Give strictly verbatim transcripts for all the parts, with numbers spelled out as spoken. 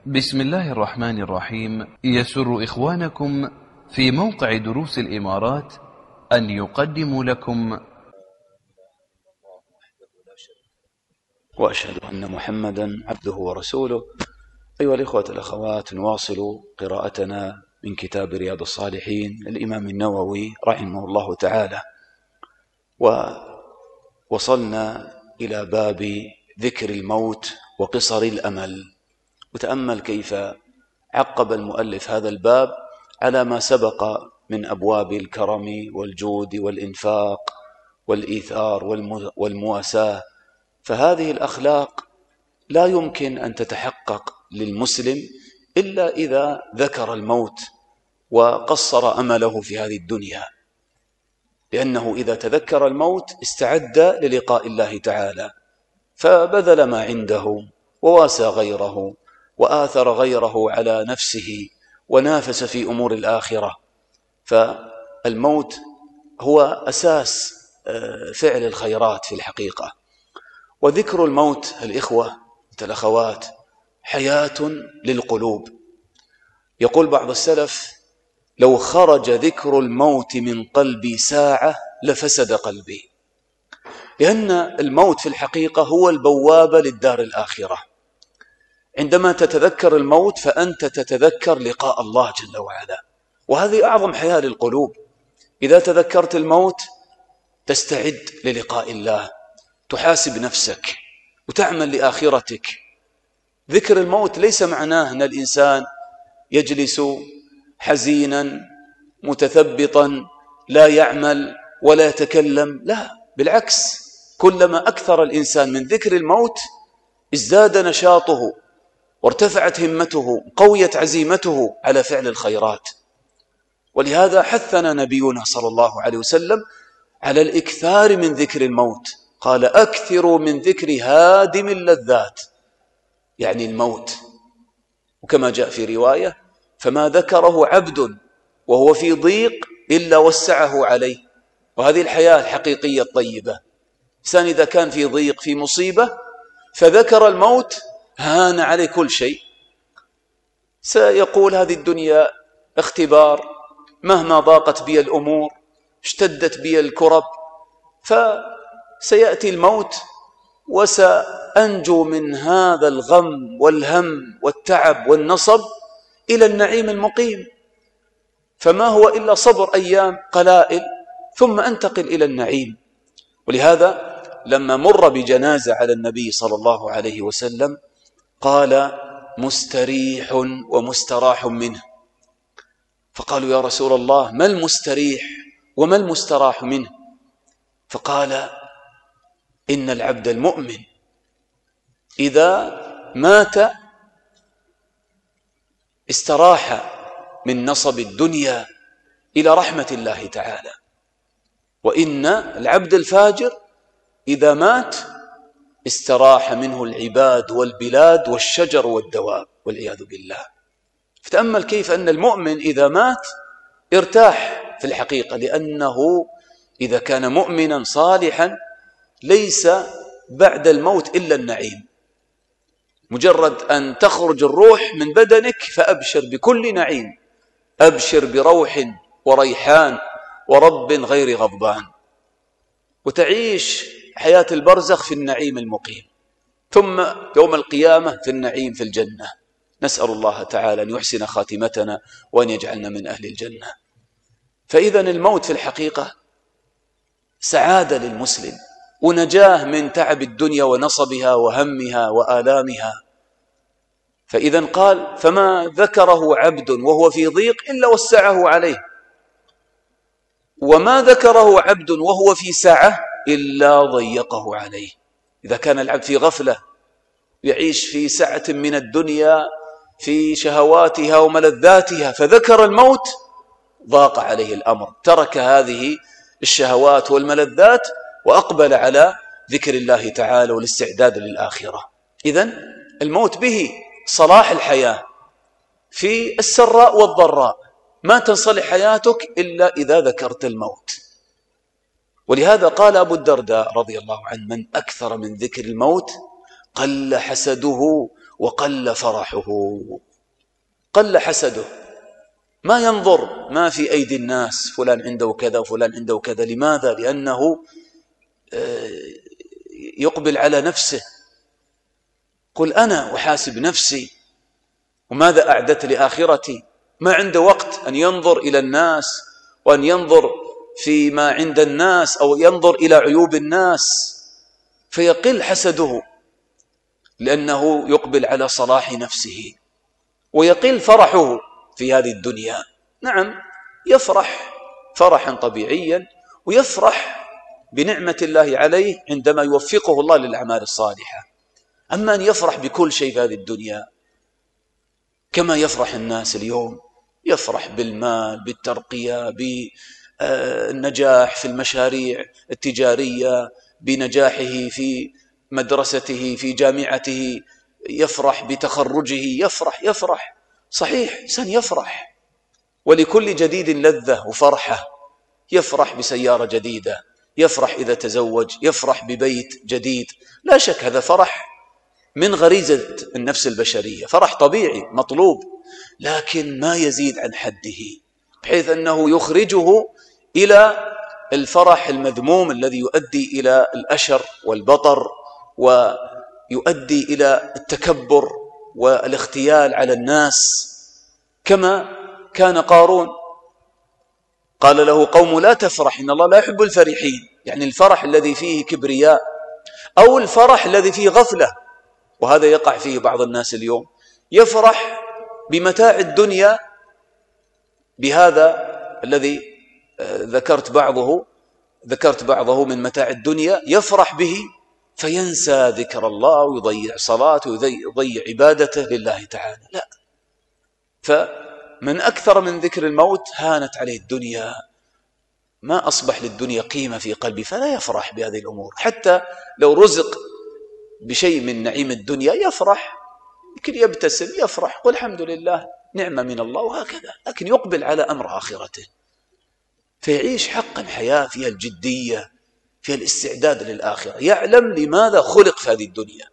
بسم الله الرحمن الرحيم. يسر إخوانكم في موقع دروس الإمارات أن يقدموا لكم وأشهد أن محمدا عبده ورسوله. أيها الإخوة الأخوات، نواصل قراءتنا من كتاب رياض الصالحين للإمام النووي رحمه الله تعالى، ووصلنا إلى باب ذكر الموت وقصر الأمل. وتأمل كيف عقب المؤلف هذا الباب على ما سبق من أبواب الكرم والجود والإنفاق والإيثار والمواساة. فهذه الأخلاق لا يمكن أن تتحقق للمسلم إلا إذا ذكر الموت وقصر أمله في هذه الدنيا، لأنه إذا تذكر الموت استعد للقاء الله تعالى، فبذل ما عنده وواسى غيره وآثر غيره على نفسه ونافس في أمور الآخرة. فالموت هو أساس فعل الخيرات في الحقيقة. وذكر الموت الإخوة والأخوات حياة للقلوب. يقول بعض السلف: لو خرج ذكر الموت من قلبي ساعة لفسد قلبي، لأن الموت في الحقيقة هو البوابة للدار الآخرة. عندما تتذكر الموت فأنت تتذكر لقاء الله جل وعلا، وهذه أعظم حياة للقلوب. إذا تذكرت الموت تستعد للقاء الله، تحاسب نفسك وتعمل لآخرتك. ذكر الموت ليس معناه أن الإنسان يجلس حزينا متثبطا لا يعمل ولا يتكلم، لا، بالعكس، كلما أكثر الإنسان من ذكر الموت ازداد نشاطه وارتفعت همته، قويت عزيمته على فعل الخيرات. ولهذا حثنا نبينا صلى الله عليه وسلم على الإكثار من ذكر الموت. قال: أكثروا من ذكر هادم اللذات، يعني الموت. وكما جاء في رواية: فما ذكره عبد وهو في ضيق إلا وسعه عليه. وهذه الحياة الحقيقية الطيبة. إنسان إذا كان في ضيق في مصيبة فذكر الموت هان عليه كل شيء. سيقول: هذه الدنيا اختبار، مهما ضاقت بي الأمور اشتدت بي الكرب، فسيأتي الموت وسأنجو من هذا الغم والهم والتعب والنصب إلى النعيم المقيم. فما هو إلا صبر أيام قلائل ثم أنتقل إلى النعيم. ولهذا لما مر بجنازة على النبي صلى الله عليه وسلم قال: مستريح ومستراح منه. فقالوا: يا رسول الله، ما المستريح وما المستراح منه؟ فقال: إن العبد المؤمن إذا مات استراح من نصب الدنيا إلى رحمة الله تعالى، وإن العبد الفاجر إذا مات استراح منه العباد والبلاد والشجر والدواب والعياذ بالله. فتأمل كيف أن المؤمن إذا مات ارتاح في الحقيقة، لأنه إذا كان مؤمنا صالحا ليس بعد الموت إلا النعيم. مجرد أن تخرج الروح من بدنك فأبشر بكل نعيم، أبشر بروح وريحان ورب غير غضبان، وتعيش حياة البرزخ في النعيم المقيم، ثم يوم القيامة في النعيم في الجنة. نسأل الله تعالى أن يحسن خاتمتنا وأن يجعلنا من أهل الجنة. فإذا الموت في الحقيقة سعادة للمسلم ونجاه من تعب الدنيا ونصبها وهمها وآلامها. فإذا قال: فما ذكره عبد وهو في ضيق إلا وسعه عليه، وما ذكره عبد وهو في سعة إلا ضيقه عليه. إذا كان العبد في غفلة يعيش في سعة من الدنيا في شهواتها وملذاتها فذكر الموت ضاق عليه الأمر، ترك هذه الشهوات والملذات وأقبل على ذكر الله تعالى والاستعداد للآخرة. إذن الموت به صلاح الحياة في السراء والضراء. ما تصلح حياتك إلا إذا ذكرت الموت. ولهذا قال أبو الدرداء رضي الله عنه: من أكثر من ذكر الموت قل حسده وقل فرحه، قل حسده، ما ينظر ما في أيدي الناس، فلان عنده كذا وفلان عنده كذا. لماذا؟ لأنه يقبل على نفسه. قل أنا أحاسب نفسي وماذا أعددت لآخرتي. ما عنده وقت أن ينظر إلى الناس وأن ينظر فيما عند الناس أو ينظر إلى عيوب الناس، فيقل حسده لأنه يقبل على صلاح نفسه، ويقل فرحه في هذه الدنيا. نعم، يفرح فرحا طبيعيا، ويفرح بنعمة الله عليه عندما يوفقه الله للأعمال الصالحة. أما أن يفرح بكل شيء في هذه الدنيا كما يفرح الناس اليوم، يفرح بالمال، بالترقية، بالنجاح في المشاريع التجارية، بنجاحه في مدرسته في جامعته، يفرح بتخرجه، يفرح يفرح صحيح، إنسان يفرح، ولكل جديد لذة وفرحة. يفرح بسيارة جديدة، يفرح إذا تزوج، يفرح ببيت جديد. لا شك هذا فرح من غريزة النفس البشرية، فرح طبيعي مطلوب، لكن ما يزيد عن حده، بحيث أنه يخرجه إلى الفرح المذموم الذي يؤدي إلى الأشر والبطر، ويؤدي إلى التكبر والاختيال على الناس، كما كان قارون. قال له قوم لا تفرح إن الله لا يحب الفرحين، يعني الفرح الذي فيه كبرياء أو الفرح الذي فيه غفلة، وهذا يقع فيه بعض الناس اليوم. يفرح بمتاع الدنيا، بهذا الذي ذكرت بعضه ذكرت بعضه من متاع الدنيا، يفرح به فينسى ذكر الله ويضيع صلاته ويضيع عبادته لله تعالى. لا، فمن أكثر من ذكر الموت هانت عليه الدنيا، ما أصبح للدنيا قيمة في قلبه، فلا يفرح بهذه الأمور. حتى لو رزق بشيء من نعيم الدنيا يفرح، يمكن يبتسم يفرح والحمد لله نعمة من الله وهكذا، لكن يقبل على أمر آخرته، فيعيش حقا حياة فيها الجدية، فيها الاستعداد للآخرة، يعلم لماذا خلق في هذه الدنيا.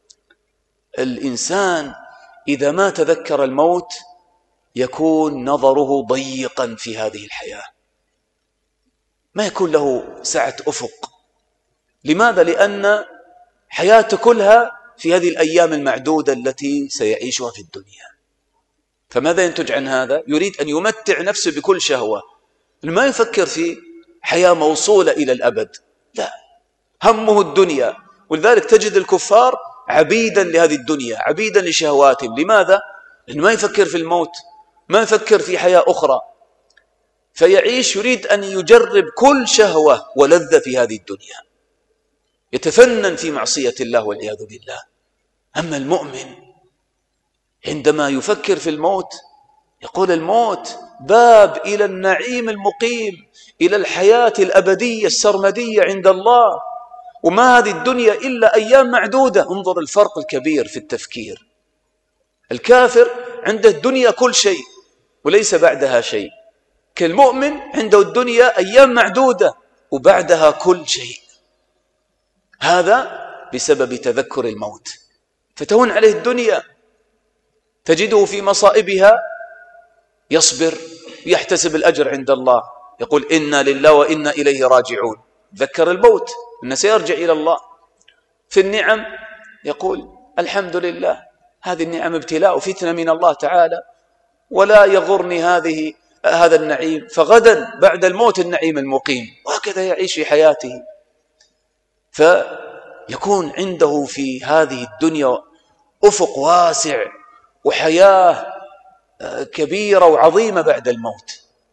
الإنسان إذا ما تذكر الموت يكون نظره ضيقا في هذه الحياة، ما يكون له سعة أفق. لماذا؟ لأن حياته كلها في هذه الأيام المعدودة التي سيعيشها في الدنيا. فماذا ينتج عن هذا؟ يريد أن يمتع نفسه بكل شهوة، ما يفكر في حياة موصولة إلى الأبد، لا، همه الدنيا. ولذلك تجد الكفار عبيدا لهذه الدنيا، عبيدا لشهواتهم. لماذا؟ لأنه ما يفكر في الموت، ما يفكر في حياة أخرى، فيعيش يريد أن يجرب كل شهوة ولذة في هذه الدنيا، يتفنن في معصية الله والعياذ بالله. أما المؤمن عندما يفكر في الموت يقول الموت باب إلى النعيم المقيم، إلى الحياة الأبدية السرمدية عند الله، وما هذه الدنيا إلا أيام معدودة. انظر الفرق الكبير في التفكير. الكافر عنده الدنيا كل شيء وليس بعدها شيء، كالمؤمن عنده الدنيا أيام معدودة وبعدها كل شيء. هذا بسبب تذكر الموت، فتهون عليه الدنيا، تجده في مصائبها يصبر ويحتسب الأجر عند الله، يقول إنا لله وإنا إليه راجعون. ذكر الموت أنه سيرجع إلى الله. في النعم يقول الحمد لله، هذه النعم ابتلاء وفتنة من الله تعالى، ولا يغرني هذه هذا النعيم، فغدا بعد الموت النعيم المقيم. وهكذا يعيش في حياته، فيكون عنده في هذه الدنيا أفق واسع وحياة كبيرة وعظيمة بعد الموت،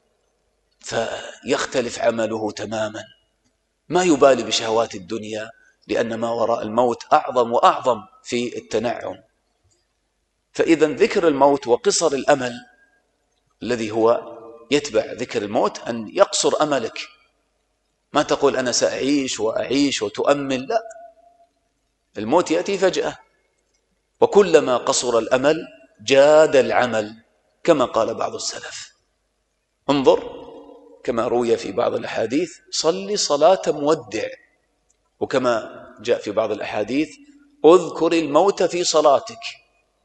فيختلف عمله تماما، ما يبالي بشهوات الدنيا، لأن ما وراء الموت أعظم وأعظم في التنعم. فإذا ذكر الموت وقصر الأمل الذي هو يتبع ذكر الموت أن يقصر أملك، ما تقول أنا سأعيش وأعيش وتؤمل، لا، الموت يأتي فجأة، وكلما قصر الأمل جاد العمل، كما قال بعض السلف. انظر كما روي في بعض الأحاديث صل صلاة مودع، وكما جاء في بعض الأحاديث اذكر الموت في صلاتك،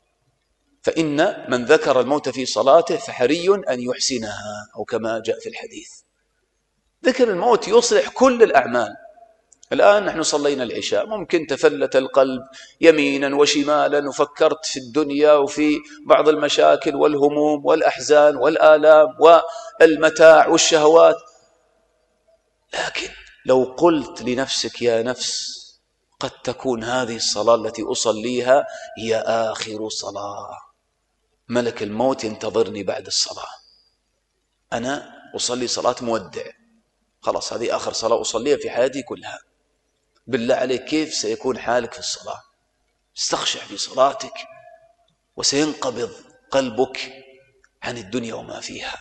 فإن من ذكر الموت في صلاته فحري أن يحسنها، أو كما جاء في الحديث. ذكر الموت يصلح كل الأعمال. الآن نحن صلينا العشاء، ممكن تفلت القلب يمينا وشمالا وفكرت في الدنيا وفي بعض المشاكل والهموم والأحزان والآلام والمتاع والشهوات، لكن لو قلت لنفسك يا نفس قد تكون هذه الصلاة التي أصليها هي آخر صلاة، ملك الموت ينتظرني بعد الصلاة، أنا أصلي صلاة مودع، خلاص هذه آخر صلاة أصليها في حياتي كلها. بالله عليك كيف سيكون حالك في الصلاة؟ استخشع في صلاتك وسينقبض قلبك عن الدنيا وما فيها.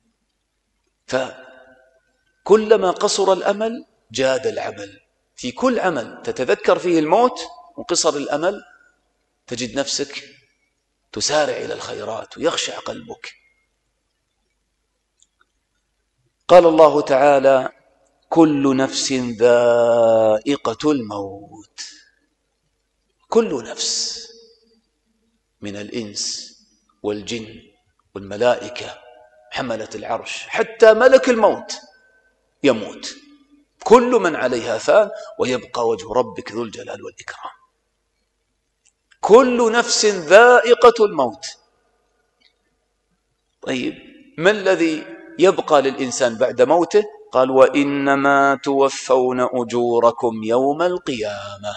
فكلما قصر الأمل جاد العمل. في كل عمل تتذكر فيه الموت وقصر الأمل تجد نفسك تسارع إلى الخيرات ويخشع قلبك. قال الله تعالى: كل نفس ذائقة الموت. كل نفس من الإنس والجن والملائكة حملة العرش حتى ملك الموت يموت، كل من عليها فان ويبقى وجه ربك ذو الجلال والإكرام. كل نفس ذائقة الموت. طيب ما الذي يبقى للإنسان بعد موته؟ قال: وإنما توفون أجوركم يوم القيامة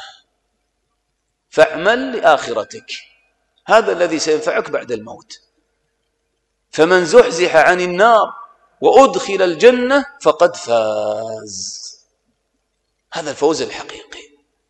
فاعمل لآخرتك. هذا الذي سينفعك بعد الموت. فمن زحزح عن النار وأدخل الجنة فقد فاز. هذا الفوز الحقيقي،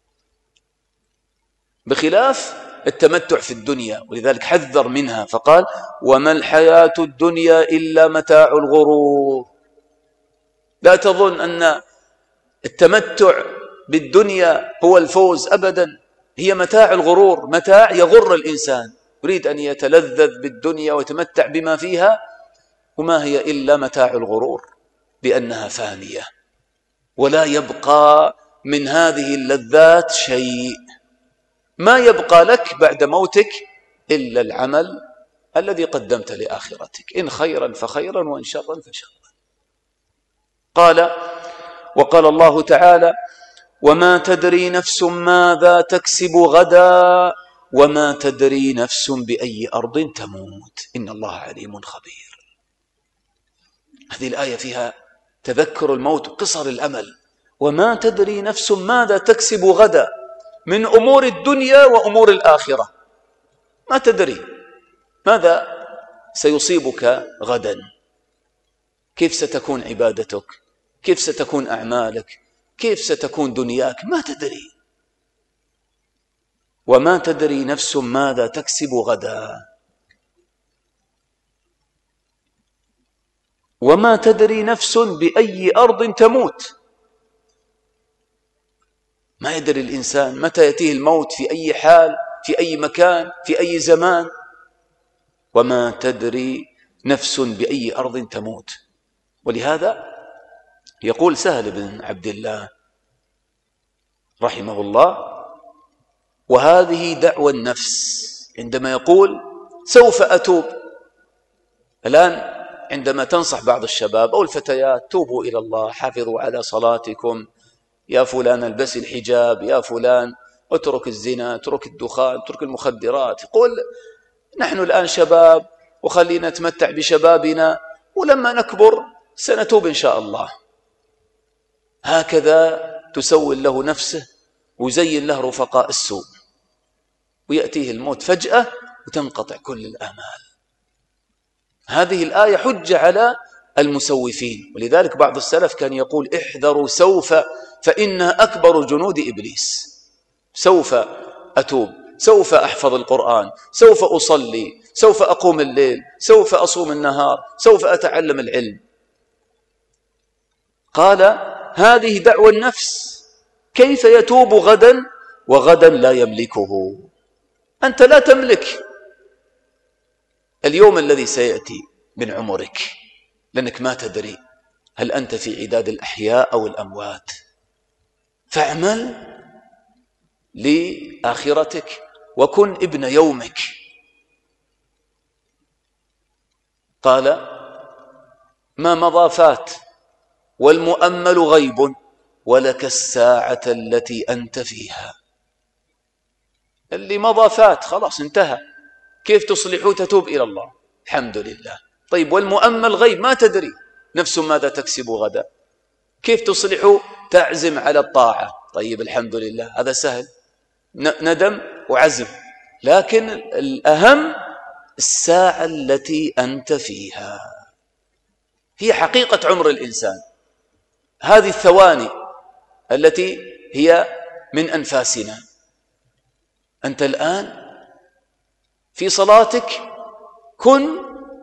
بخلاف التمتع في الدنيا، ولذلك حذر منها فقال: وما الحياة الدنيا إلا متاع الغرور. لا تظن أن التمتع بالدنيا هو الفوز، أبدا، هي متاع الغرور، متاع يغر الإنسان، يريد أن يتلذذ بالدنيا ويتمتع بما فيها، وما هي إلا متاع الغرور، بأنها فانية ولا يبقى من هذه اللذات شيء. ما يبقى لك بعد موتك إلا العمل الذي قدمت لآخرتك، إن خيرا فخيرا وإن شرا فشرا. قال: وقال الله تعالى: وما تدري نفس ماذا تكسب غدا وما تدري نفس بأي أرض تموت إن الله عليم خبير. هذه الآية فيها تذكر الموت وقصر الأمل. وما تدري نفس ماذا تكسب غدا، من أمور الدنيا وأمور الآخرة. ما تدري ماذا سيصيبك غدا، كيف ستكون عبادتك، كيف ستكون أعمالك، كيف ستكون دنياك، ما تدري. وما تدري نفس ماذا تكسب غدا وما تدري نفس بأي أرض تموت. ما يدري الإنسان متى يأتيه الموت، في أي حال، في أي مكان، في أي زمان. وما تدري نفس بأي أرض تموت. ولهذا يقول سهل بن عبد الله رحمه الله: وهذه دعوى النفس، عندما يقول سوف أتوب. الآن عندما تنصح بعض الشباب أو الفتيات: توبوا إلى الله، حافظوا على صلاتكم، يا فلان البس الحجاب، يا فلان اترك الزنا، اترك الدخان، اترك المخدرات. يقول: نحن الآن شباب وخلينا نتمتع بشبابنا، ولما نكبر سنتوب إن شاء الله. هكذا تسول له نفسه ويزين له رفقاء السوء، ويأتيه الموت فجأة وتنقطع كل الآمال. هذه الآية حجة على المسوفين. ولذلك بعض السلف كان يقول: احذروا سوف فإنها أكبر جنود إبليس. سوف أتوب، سوف أحفظ القرآن، سوف أصلي، سوف أقوم الليل، سوف أصوم النهار، سوف أتعلم العلم. قال: هذه دعوى النفس. كيف يتوب غدا وغدا لا يملكه؟ أنت لا تملك اليوم الذي سيأتي من عمرك، لأنك ما تدري هل أنت في عداد الأحياء أو الأموات. فاعمل لآخرتك وكن ابن يومك. قال: ما مضى فات، والمؤمل غيب، ولك الساعة التي أنت فيها. اللي مضى فات خلاص انتهى، كيف تصلح تتوب إلى الله؟ الحمد لله. طيب والمؤمل غيب، ما تدري نفس ماذا تكسب غدا، كيف تصلح تعزم على الطاعة؟ طيب الحمد لله، هذا سهل، ندم وعزم. لكن الأهم الساعة التي أنت فيها، هي حقيقة عمر الإنسان، هذه الثواني التي هي من أنفاسنا. أنت الآن في صلاتك، كن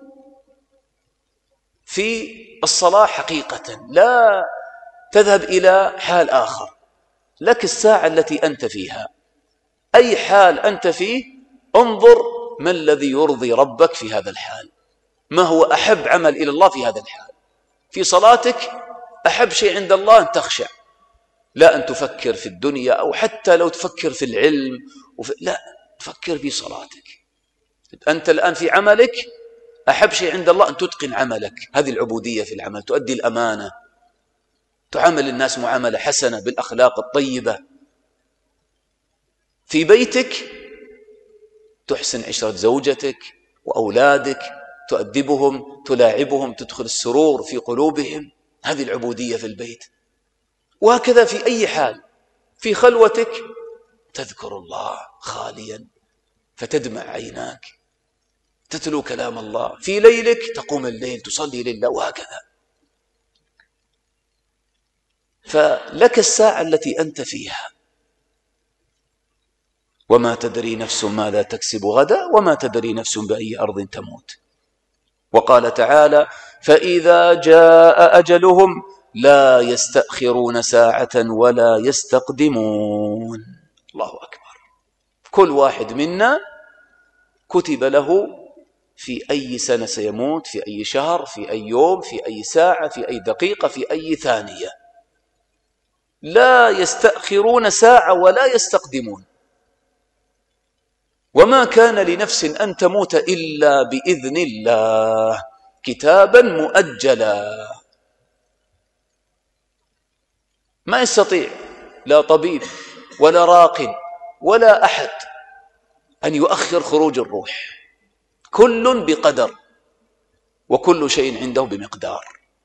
في الصلاة حقيقة، لا تذهب إلى حال آخر. لك الساعة التي أنت فيها، أي حال أنت فيه انظر ما الذي يرضي ربك في هذا الحال، ما هو أحب عمل إلى الله في هذا الحال. في صلاتك أحب شيء عند الله أن تخشع، لا أن تفكر في الدنيا، أو حتى لو تفكر في العلم وفي... لا، تفكر في صلاتك. أنت الآن في عملك أحب شيء عند الله أن تتقن عملك، هذه العبودية في العمل، تؤدي الأمانة، تعامل الناس معاملة حسنة بالأخلاق الطيبة. في بيتك تحسن عشرة زوجتك وأولادك، تؤدبهم، تلاعبهم، تدخل السرور في قلوبهم، هذه العبودية في البيت. وهكذا في أي حال. في خلوتك تذكر الله خاليا فتدمع عيناك، تتلو كلام الله. في ليلك تقوم الليل تصلي لله، وهكذا. فلك الساعة التي أنت فيها، وما تدري نفس ماذا تكسب غدا، وما تدري نفس بأي أرض تموت. وقال تعالى: فإذا جاء أجلهم لا يستأخرون ساعة ولا يستقدمون. الله أكبر. كل واحد منا كتب له في أي سنة سيموت، في أي شهر، في أي يوم، في أي ساعة، في أي دقيقة، في أي ثانية. لا يستأخرون ساعة ولا يستقدمون. وما كان لنفس أن تموت إلا بإذن الله، كتابا مؤجلا. ما يستطيع لا طبيب ولا راق ولا أحد أن يؤخر خروج الروح، كل بقدر، وكل شيء عنده بمقدار.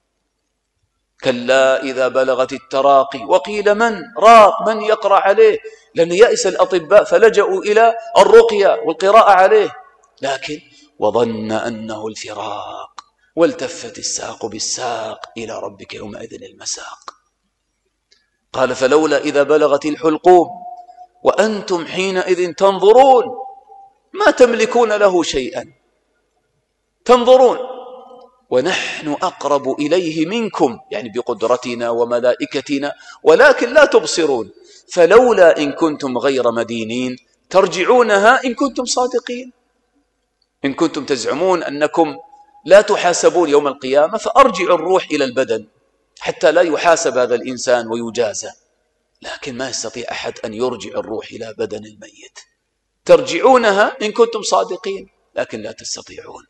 كلا إذا بلغت التراقي وقيل من راق، من يقرأ عليه، لأن يأس الأطباء فلجأوا إلى الرقية والقراءة عليه. لكن وظن أنه الفراق، والتفت الساق بالساق، إلى ربك يومئذ المساق. قال: فلولا إذا بلغت الحلقوم وأنتم حينئذ تنظرون، ما تملكون له شيئا، تنظرون، ونحن أقرب إليه منكم، يعني بقدرتنا وملائكتنا، ولكن لا تبصرون. فلولا إن كنتم غير مدينين ترجعونها إن كنتم صادقين. إن كنتم تزعمون أنكم لا تحاسبون يوم القيامة، فأرجعوا الروح إلى البدن حتى لا يحاسب هذا الإنسان ويجازى. لكن ما يستطيع أحد أن يرجع الروح إلى بدن الميت. ترجعونها إن كنتم صادقين، لكن لا تستطيعون.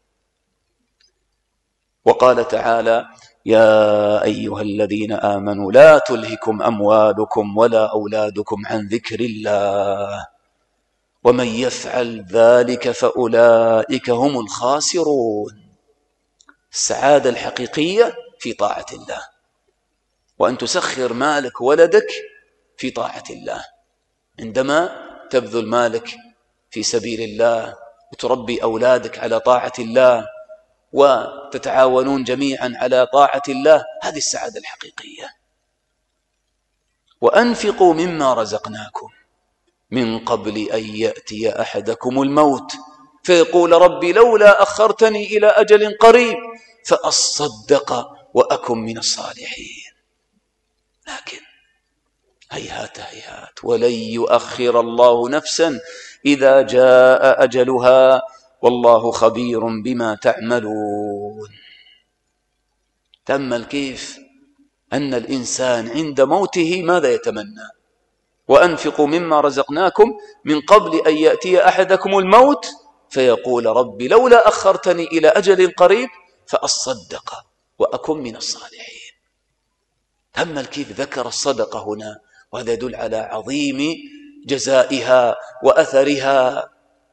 وقال تعالى: يا أيها الذين آمنوا لا تلهكم أموالكم ولا أولادكم عن ذكر الله ومن يفعل ذلك فأولئك هم الخاسرون. السعادة الحقيقية في طاعة الله، وأن تسخر مالك ولدك في طاعة الله. عندما تبذل مالك في سبيل الله وتربي أولادك على طاعة الله وتتعاونون جميعا على طاعة الله، هذه السعادة الحقيقية. وأنفقوا مما رزقناكم من قبل أن يأتي أحدكم الموت فيقول ربي لولا أخرتني إلى أجل قريب فأصدق وأكن من الصالحين. لكن هيهات هيهات، ولن يؤخر الله نفسا إذا جاء أجلها والله خبير بما تعملون. تأمل كيف أن الإنسان عند موته ماذا يتمنى: وأنفقوا مما رزقناكم من قبل أن يأتي أحدكم الموت فيقول ربي لولا أخرتني إلى أجل قريب فأصدق وأكن من الصالحين. تأمل كيف ذكر الصدقة هنا، وهذا يدل على عظيم جزائها وأثرها،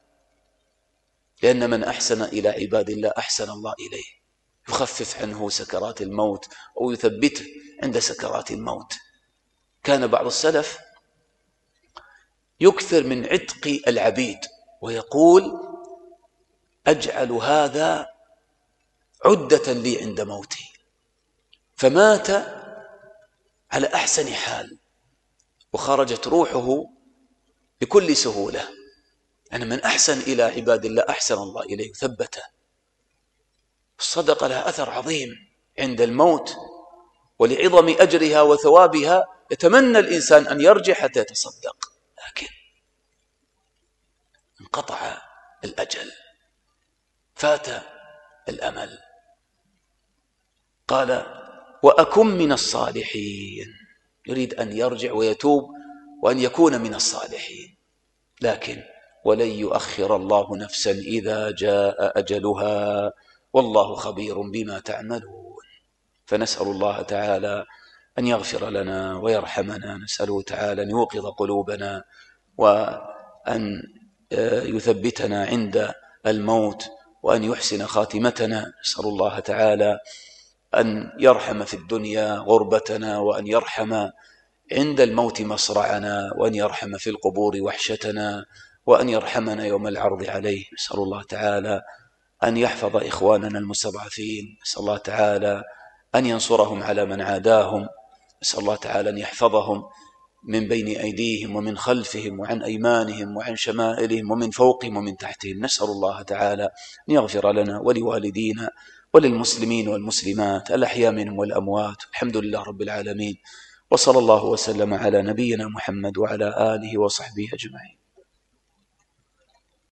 لأن من أحسن إلى عباد الله أحسن الله إليه، يخفف عنه سكرات الموت أو يثبته عند سكرات الموت. كان بعض السلف يكثر من عتق العبيد ويقول: أجعل هذا عدة لي عند موتي. فمات على أحسن حال وخرجت روحه بكل سهولة. أنا من أحسن إلى عباد الله أحسن الله إليه ثبته. الصدقة لها أثر عظيم عند الموت، ولعظم أجرها وثوابها يتمنى الإنسان أن يرجع حتى يتصدق، لكن انقطع الأجل، فات الأمل. قال: وأكن من الصالحين، يريد أن يرجع ويتوب وأن يكون من الصالحين، لكن ولن يؤخر الله نفسا إذا جاء أجلها والله خبير بما تعملون. فنسأل الله تعالى أن يغفر لنا ويرحمنا، نسأله تعالى أن يوقظ قلوبنا وأن يثبتنا عند الموت وأن يحسن خاتمتنا. نسأل الله تعالى أن يرحم في الدنيا غربتنا، وأن يرحم عند الموت مصرعنا، وأن يرحم في القبور وحشتنا، وأن يرحمنا يوم العرض عليه. نسأل الله تعالى أن يحفظ إخواننا المستضعفين، نسأل الله تعالى أن ينصرهم على من عاداهم، نسأل الله تعالى أن يحفظهم من بين أيديهم ومن خلفهم وعن أيمانهم وعن شمائلهم ومن فوقهم ومن تحتهم. نسأل الله تعالى أن يغفر لنا ولوالدينا وللمسلمين والمسلمات الأحياء منهم والأموات. الحمد لله رب العالمين، وصلى الله وسلم على نبينا محمد وعلى آله وصحبه أجمعين.